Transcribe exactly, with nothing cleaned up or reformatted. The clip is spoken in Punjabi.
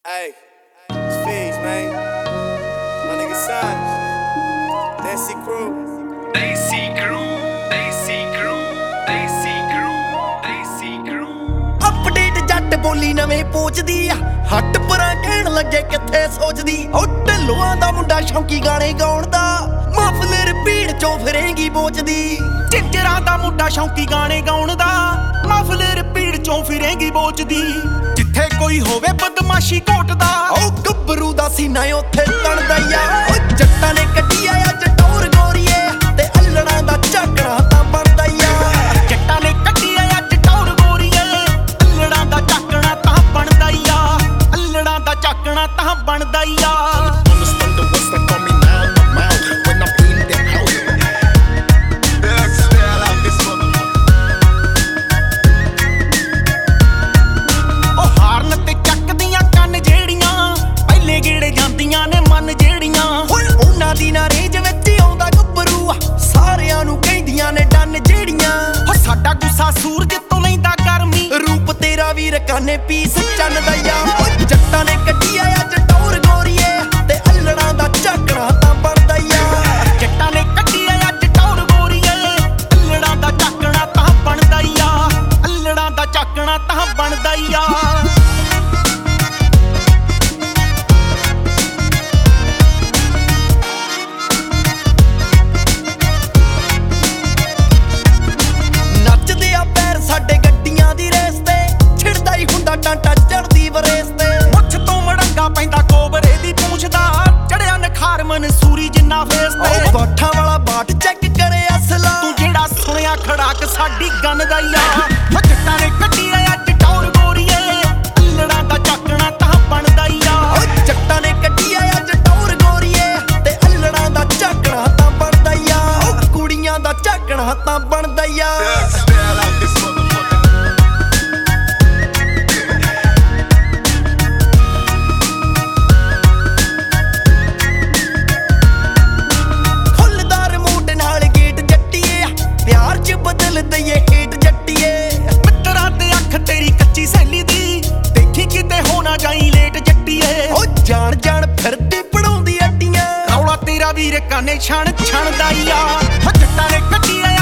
Hey, it's Figs, man. My nigga Science. Desi Crew. Desi Crew, Desi Crew, Desi Crew, Desi Crew। Update ਜੱਟ ਬੋਲੀ ਨਵੇਂ ਪੋਚਦੀ ਆ ਹੱਟ ਪਰਾਂ ਕਹਿਣ ਲੱਗੇ ਕਿੱਥੇ ਸੋਚਦੀ ਓ ਢਿੱਲੋਆਂ ਦਾ ਮੁੰਡਾ ਸ਼ੌਂਕੀ ਗਾਣੇ ਗਾਉਣ ਦਾ ਮਫਲਰ ਭੀੜ ਚੋਂ ਫਿਰੇਂਗੀ ਬੋਚਦੀ ਚਿੰਚਰਾਂ ਦਾ ਮੁੰਡਾ ਸ਼ੌਂਕੀ ਗਾਣੇ ਗਾਉਣ ਦਾ ਮਫਲਰ ਭੀੜ ਚੋਂ ਫਿਰੇਂਗੀ ਬੋਚਦੀ ਜਿੱਥੇ ਕੋਈ ਹੋਵੇ ਬਦਮਾਸ਼ੀ ਘੋਟਦਾ ਓ ਗੱਭਰੂ ਦਾ ਸੀਨਾ ਉੱਥੇ ਤਣਦਾ ਆ ਓ ਜੱਟਾਂ ਨੇ ਕੱਢੀ ਆ ਅੱਜ ਟੌਰ ਗੋਰੀਏ ਤੇ ਅਲੜਾਂ ਦਾ ਝਾਕਣਾ ਤਾਂ ਬਣਦਾ ਆ ਜੱਟਾਂ ਨੇ ਕੱਢੀ ਆ ਅੱਜ ਟੌਰ ਗੋਰੀਏ ਅਲੜਾਂ ਦਾ ਝਾਕਣਾ ਤਾਂ ਬਣਦਾ ਆ ਅਲੜਾਂ ਦਾ ਝਾਕਣਾ ਤਾਂ ਬਣਦਾ ਆ ਸੂਰਜ ਤੋਂ ਲੈਂਦਾ ਗਰਮੀ ਰੂਪ ਤੇਰਾ ਵੀਰ ਕਾਨੇ ਪੀਸ ਚੰਨ ਦਾ ਆ ਜੱਟਾਂ ਨੇ ਕੱਢੀ ਆ ਅੱਜ ਟੌਰ ਗੋਰੀਏ ਤੇ ਅਲੜਾਂ ਦਾ ਝਾਕਣਾ ਤਾਂ ਬਣਦਾ ਆ ਜੱਟਾਂ ਨੇ ਕੱਢੀ ਆ ਅੱਜ ਟੌਰ ਗੋਰੀਏ ਅਲੜਾਂ ਦਾ ਝਾਕਣਾ ਤਾਂ ਬਣਦਾ ਆ ਅਲੜਾਂ ਦਾ ਝਾਕਣਾ ਤਾਂ ਬਣਦਾ ਆ ਸਾਡੇ ਗੱਡੀਆਂ ਦੀ ਰੇਸ ਤੇ ਛਿੜਦਾ ਹੀ ਹੁੰਦਾ ਟਾਂਟਾ ਚੜਦੀ ਵਰੇਸ ਤੇ ਮੁੱਛ ਤੋਂ ਮੜੰਗਾ ਪੈਂਦਾ ਕੋਬਰੇ ਦੀ ਪੂੰਛ ਦਾ ਚੜਿਆ ਨਖਾਰ ਮਨਸੂਰੀ ਜਿੰਨਾ ਫੇਸ ਤੇ ਬਾਠਾਂ ਵਾਲਾ ਬਾਟ ਚੈੱਕ ਕਰੇ ਅਸਲਾ ਤੂੰ ਜਿਹੜਾ ਸੁਣਿਆ ਖੜਾਕ ਸਾਡੀ ਗਨ ਦਾ ਆ ਜੱਟਾਂ ਨੇ ਕੱਢੀ ਆ ਅੱਜ ਟੌਰ ਗੋਰੀਏ ਅਲੜਾਂ ਦਾ ਝਾਕਣਾ ਤਾਂ ਬਣਦਾ ਆ ਜੱਟਾਂ ਨੇ ਕੱਢੀ ਆ ਅੱਜ ਟੌਰ ਗੋਰੀਏ ਤੇ ਅਲੜਾਂ ਦਾ ਝਾਕਣਾ ਤਾਂ ਬਣਦਾ ਆ ਕੁੜੀਆਂ ਦਾ ਝਾਕਣਾ ਤਾਂ ਬਣਦਾ ਆ ਦਈਏ ਹੇਟ ਜੱਟੀਏ ਮਿੱਤਰਾਂ ਤੇ ਅੱਖ ਤੇਰੀ ਕੱਚੀ ਸੈਲੀ ਦੀ ਦੇਖੀ ਕਿਤੇ ਹੋ ਨਾ ਜਾਈ ਲੇਟ ਜੱਟੀਏ ਓ ਜਾਣ ਜਾਣ ਫਿਰਦੀ ਪੜਾਉਂਦੀ ਅੱਡੀਆਂ ਰੌਲਾ ਤੇਰਾ ਵੀਰ ਕਾਨੇ ਛਣ ਛਣਦਾ ਆ ਜੱਟਾਂ ਨੇ ਕੱਢੀ